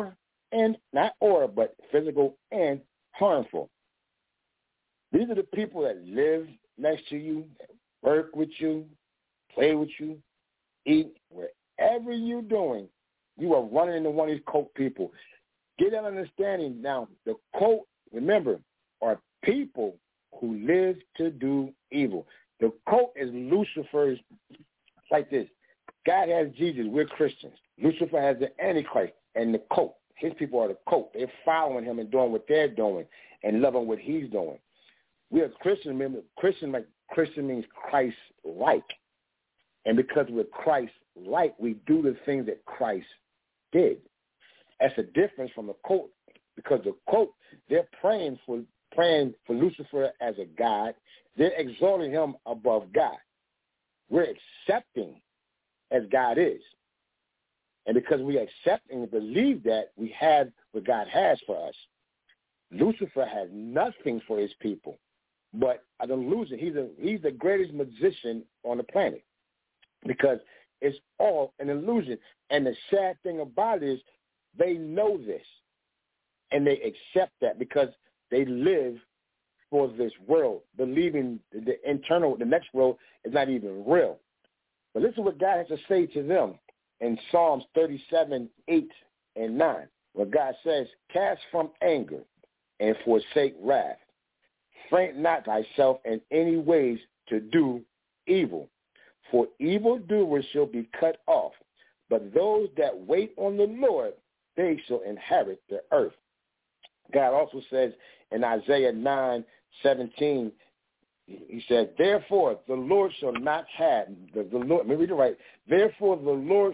but physical and harmful. These are the people that live next to you, work with you, play with you, eat, wherever you're doing. You are running into one of these cult people. Get that understanding. Now, the cult, remember, are people who live to do evil. The cult is Lucifer's, like this. God has Jesus. We're Christians. Lucifer has the Antichrist and the cult. His people are the cult. They're following him and doing what they're doing and loving what he's doing. We are Christians. Remember, Christian means Christ-like. And because we're Christ-like, we do the things that Christ did. That's a difference from the cult, because the cult, they're praying for Lucifer as a god. They're exalting him above God. We're accepting as God is. And because we accept and believe that, we have what God has for us. Lucifer has nothing for his people but an illusion. He's the greatest magician on the planet, because it's all an illusion. And the sad thing about it is they know this, and they accept that because they live for this world, believing the next world is not even real. But listen what God has to say to them in Psalms 37, 8 and 9, where God says, cast from anger and forsake wrath. Faint not thyself in any ways to do evil. For evildoers shall be cut off, but those that wait on the Lord, they shall inherit the earth. God also says in Isaiah 9:17, he said, therefore the Lord shall not have, the Lord, let me read it right. Therefore the Lord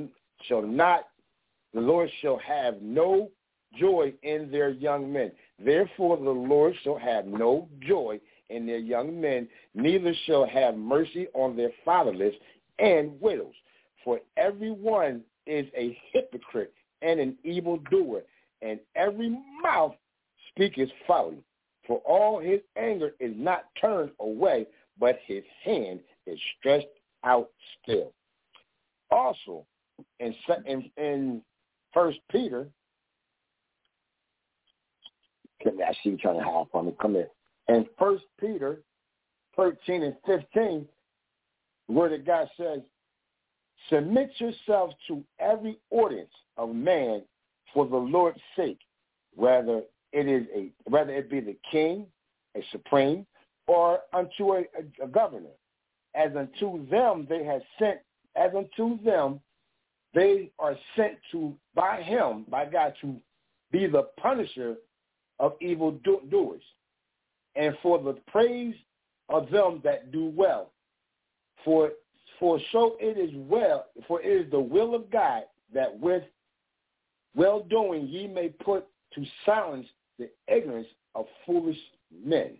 shall have no joy in their young men. Therefore the Lord shall have no joy in their young men, neither shall have mercy on their fatherless and widows. For everyone is a hypocrite and an evildoer, and every mouth speaketh folly. For all his anger is not turned away, but his hand is stretched out still. Also, in 1 Peter. I see you trying to hide from me. Come here. And 1 Peter 13 and 15, the word of God says, submit yourselves to every ordinance of man for the Lord's sake, whether it be the king, a supreme, or unto a governor. As unto them they have sent, as unto them they are sent to by him, by God, to be the punisher of evil doers, and for the praise of them that do well. For so it is well, for it is the will of God that with well-doing ye may put to silence the ignorance of foolish men.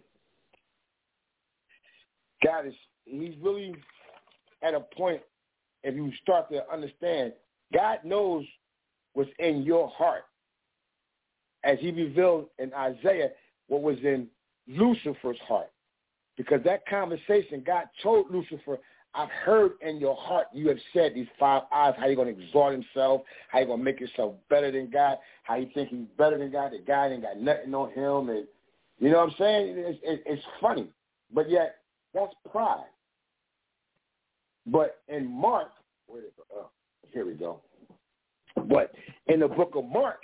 God he's really at a point, if you start to understand, God knows what's in your heart. As he revealed in Isaiah what was in Lucifer's heart. Because that conversation, God told Lucifer, I've heard in your heart you have said these 5 eyes, how you're going to exalt himself, how you're going to make yourself better than God, how you think he's better than God, that God ain't got nothing on him. And you know what I'm saying? It's funny. But yet, that's pride. But in Mark, here we go. But in the book of Mark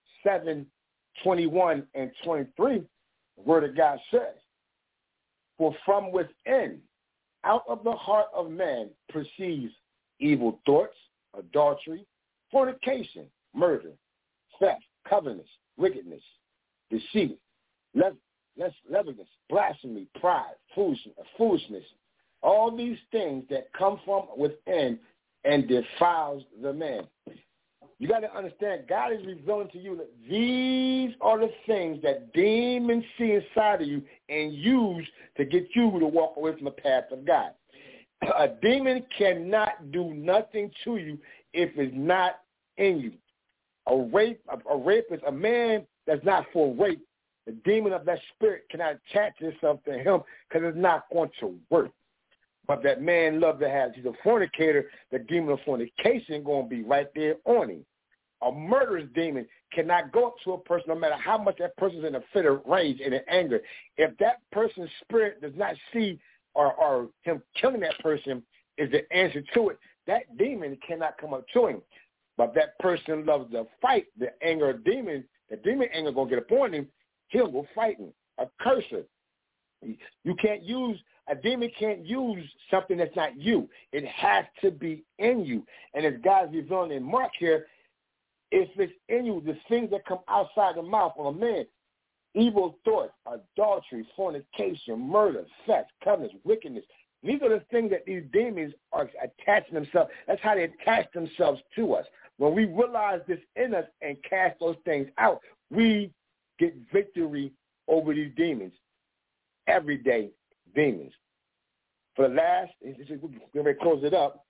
7:21 and 23, the word of God says, for from within, out of the heart of man proceeds evil thoughts, adultery, fornication, murder, theft, covetousness, wickedness, deceit, lewdness, blasphemy, pride, foolishness, all these things that come from within and defiles the man. You got to understand, God is revealing to you that these are the things that demons see inside of you and use to get you to walk away from the path of God. A demon cannot do nothing to you if it's not in you. A rapist, a man that's not for rape, the demon of that spirit cannot attach itself to him because it's not going to work. But that man love to have, he's a fornicator, the demon of fornication going to be right there on him. A murderous demon cannot go up to a person no matter how much that person's in a fit of rage and in anger. If that person's spirit does not see or him killing that person is the answer to it, that demon cannot come up to him. But that person loves to fight the anger of demon. The demon anger going to get upon him. He'll go fighting. A cursor. You can't use, a demon can't use something that's not you. It has to be in you. And as God's revealing in Mark here, if it's in you, the things that come outside the mouth of a man, evil thoughts, adultery, fornication, murder, theft, covetousness, wickedness, these are the things that these demons are attaching themselves. That's how they attach themselves to us. When we realize this in us and cast those things out, we get victory over these demons. Everyday demons. For the last, we're going to close it up.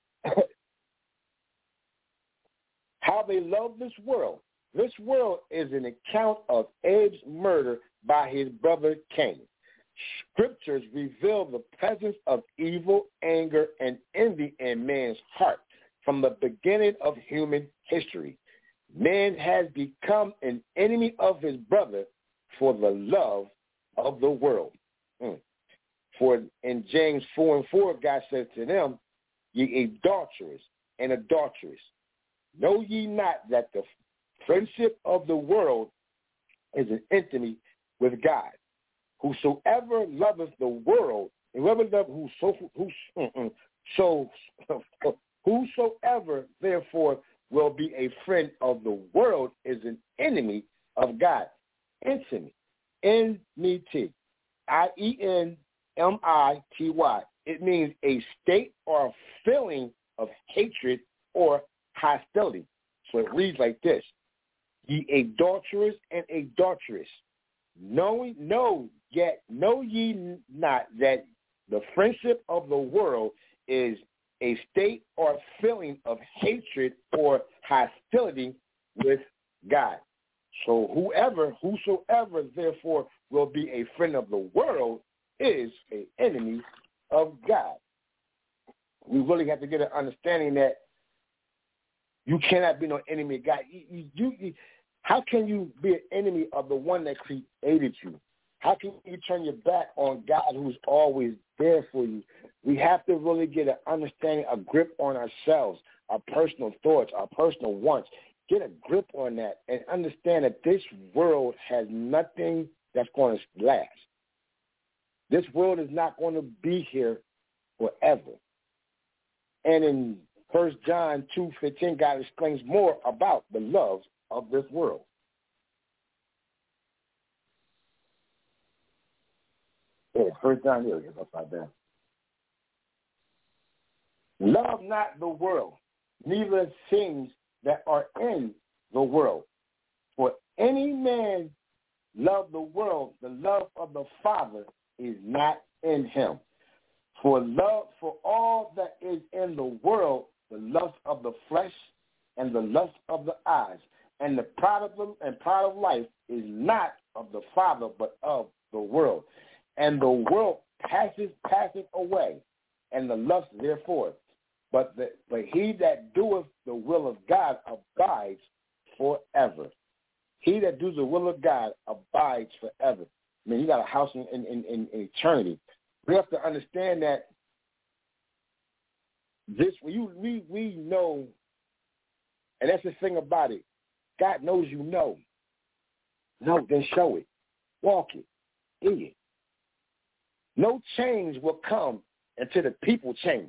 How they love this world. This world is an account of Abel's murder by his brother Cain. Scriptures reveal the presence of evil, anger, and envy in man's heart from the beginning of human history. Man has become an enemy of his brother for the love of the world. For in James 4:4, God says to them, ye adulterers and adulteresses, know ye not that the friendship of the world is an enmity with God? Whosoever loveth the world, whosoever therefore will be a friend of the world is an enemy of God. Enmity, enmity, I-E-N-M-I-T-Y. It means a state or a feeling of hatred or hostility. So it reads like this: ye adulterers and adulteresses, know ye not that the friendship of the world is a state or feeling of hatred or hostility with God. So whosoever therefore will be a friend of the world is an enemy of God. We really have to get an understanding that You cannot be no enemy of God. How can you be an enemy of the one that created you? How can you turn your back on God who's always there for you? We have to really get an understanding, a grip on ourselves, our personal thoughts, our personal wants. Get a grip on that and understand that this world has nothing that's going to last. This world is not going to be here forever. And in 1 John 2:15, God explains more about the love of this world. Yeah, 1 John here, it's upside down. Love not the world, neither things that are in the world. For any man love the world, the love of the Father is not in him. For all that is in the world, the lust of the flesh and the lust of the eyes, and the pride of life is not of the Father, but of the world. And the world passeth away, and the lust therefore. But he that doeth the will of God abides forever. He that does the will of God abides forever. I mean, he got a house in eternity. We have to understand that we know, and that's the thing about it. God knows you know. No, then show it. Walk it. Be it. No change will come until the people change.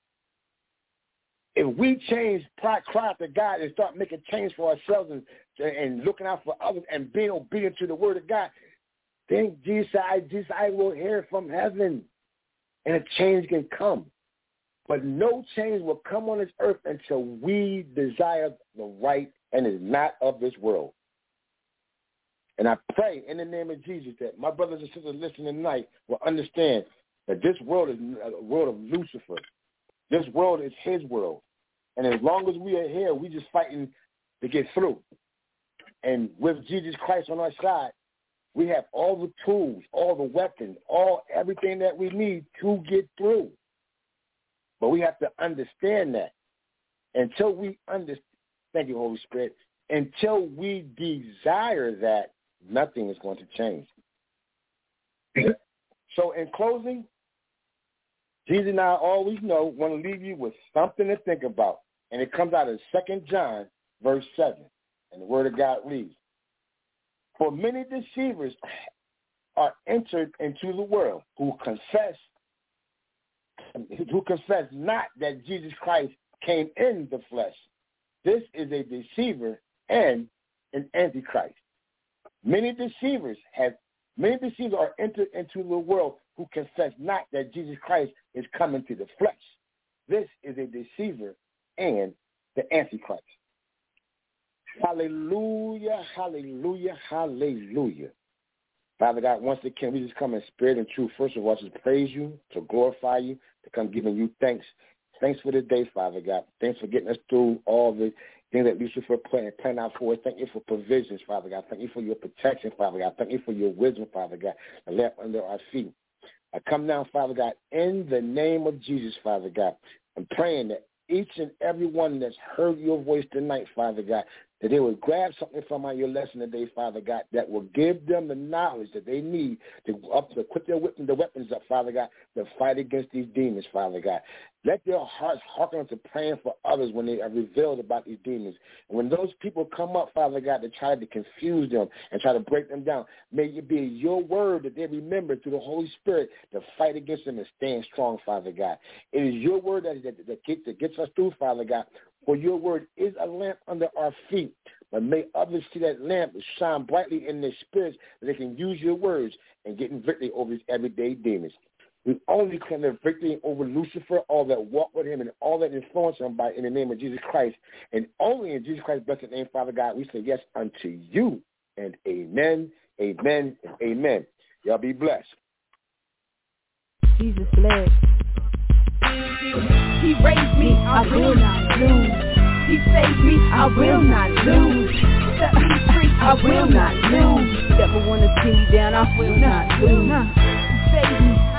If we change, cry out to God and start making change for ourselves and looking out for others and being obedient to the word of God, then Jesus will hear from heaven and a change can come. But no change will come on this earth until we desire the right and is not of this world. And I pray in the name of Jesus that my brothers and sisters listening tonight will understand that this world is a world of Lucifer. This world is his world. And as long as we are here, we just fighting to get through. And with Jesus Christ on our side, we have all the tools, all the weapons, everything that we need to get through. But we have to understand that. Until we understand, thank you, Holy Spirit, until we desire that, nothing is going to change. So in closing, Jesus and I always want to leave you with something to think about. And it comes out of 2 John, verse 7. And the word of God reads, for many deceivers are entered into the world who confess not that Jesus Christ came in the flesh. This is a deceiver and an antichrist. Many deceivers are entered into the world who confess not that Jesus Christ is coming to the flesh. This is a deceiver and the antichrist. Hallelujah, hallelujah, hallelujah. Father God, once again, we just come in spirit and truth. First of all, just praise you, to glorify you, to come giving you thanks. Thanks for the day, Father God. Thanks for getting us through all the things that Lucifer planned out for us. Thank you for provisions, Father God. Thank you for your protection, Father God. Thank you for your wisdom, Father God, the lamp under our feet. I come now, Father God, in the name of Jesus, Father God. I'm praying that each and every one that's heard your voice tonight, Father God, that they will grab something from your lesson today, Father God, that will give them the knowledge that they need to put the weapons up, Father God, to fight against these demons, Father God. Let their hearts hearken to praying for others when they are revealed about these demons. And when those people come up, Father God, to try to confuse them and try to break them down, may it be your word that they remember through the Holy Spirit to fight against them and stand strong, Father God. It is your word that gets us through, Father God. For your word is a lamp under our feet. But may others see that lamp shine brightly in their spirits that they can use your words and get in victory over these everyday demons. We only claim the victory over Lucifer, all that walk with him, and all that influence him in the name of Jesus Christ. And only in Jesus Christ's blessed name, Father God, we say yes unto you. And amen, amen, and amen. Y'all be blessed. Jesus bless. He raised me, I will not lose. He saved me, I will not lose. Set me free, I will not lose. Devil wanna see me down, I will not lose. He saved me.